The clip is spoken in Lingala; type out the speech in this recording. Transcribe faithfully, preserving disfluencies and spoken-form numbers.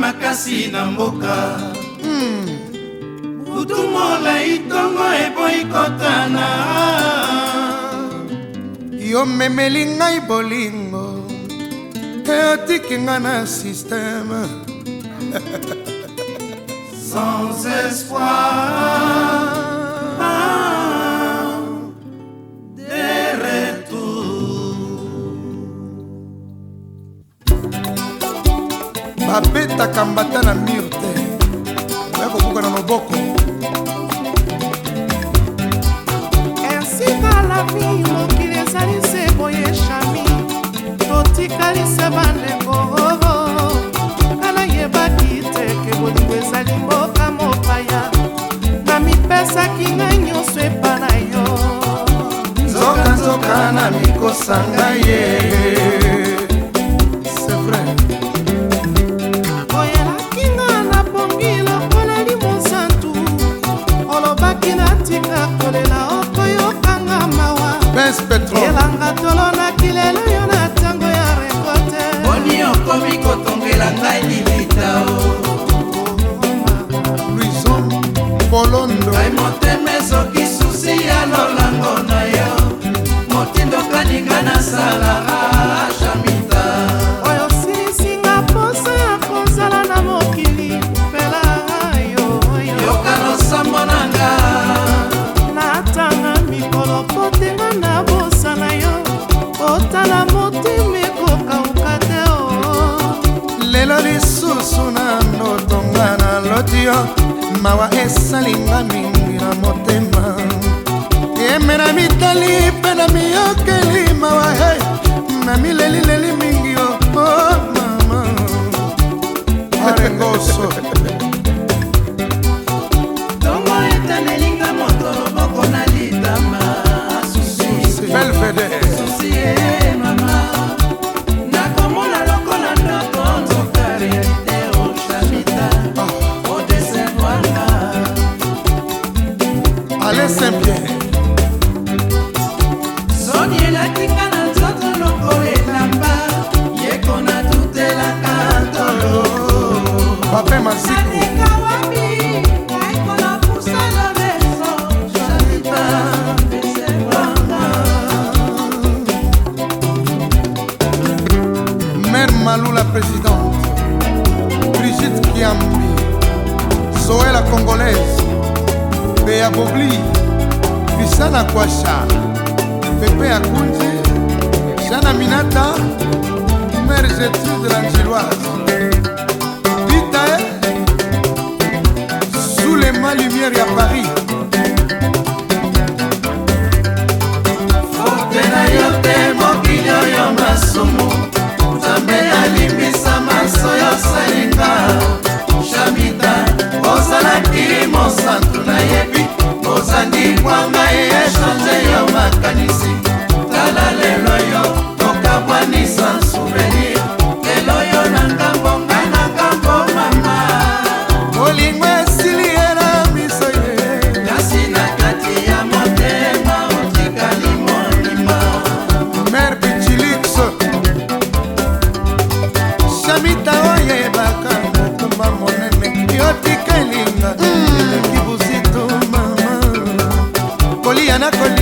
makasi na mboka. Butu molai tongo eboyi kotana. Yo memeli ngai bolingo otiki nga na système. Sans espoir de retour. Babetaka mbata na mur te bakobuka na maboko. Ainsi va la vie, mokili ezali se boye chami totikali se bandeko kala yebaki te ke bolingo ezali mboka mopaya na mipesaki ngai nyonso epa na yo nzokanzoka na mikosanga ye. C'est vrai oyelaki nga na pongi lokola limosantu olobaki natika kolela okoyokanga mawa elanga tolonaki lelo yo na ntango ya rekote boni okomi kotongela ngai libita o Luison Polondo ngai motema ezoki susi ya lolango na yo motindo kaninga nasala Jamita oyo silisinga posa ya kozala na mokili pela yo yoka losambo nanga natanga mikolo potenga na bosa na yo otala motema ekokauka te o lelo lisusu na ndotonga na loti yo mawa esalinga mingi na motema emena mitali mpe na miyokeli mawa he na milelileli mingi yo oh mama arengoso tongo etanelinga moto loboko na litama susi Belvedere susi e mama nakomona lokola ndoto nzoka realite o Jamita odesevoanga Ale Saint-Pierre soni elatinga na nzoto lokola elamba yekona tutelaka tolo Pape Masiku Mère Malou la présidente, Brigitte Kiambi, Zoé la congolaise, Béa Bobli, Bissana Kwasha, Pepe Akunji, Jana Minata, Mère Gertrude l'Angéloise, Vitae, sous les mains lumière à Paris. Fotena yote mokili oyo masumu Nzambe alimbisa maso yo salinga Jamita ozalaki mosantu nayebi ozandi kwanga echange yo makanisi tala lelo yo tokabwanisa souvenir lelo yo na ngambo ngai na ngambo mama Bolingo esili era miso ye kasi na kati ya motema otikali monima Mère Pichilix Jamita oyebaka mokumba monene yotikelinga eleki buzito mama kolia na kolia